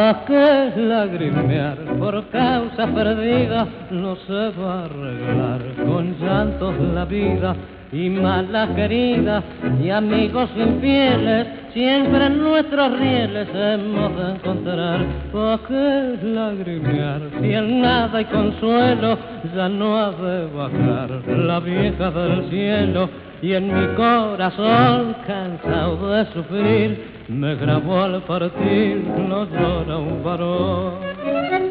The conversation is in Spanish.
¿pa' qué lagrimear por causa perdida? No se va a arreglar con llantos la vida. Y malas queridas y amigos infieles, siempre en nuestros rieles hemos de encontrar. ¿Pa' qué lagrimear si en nada hay consuelo? Ya no ha de bajar la vieja del cielo. Y en mi corazón, cansado de sufrir, me grabó al partir, no llora un varón.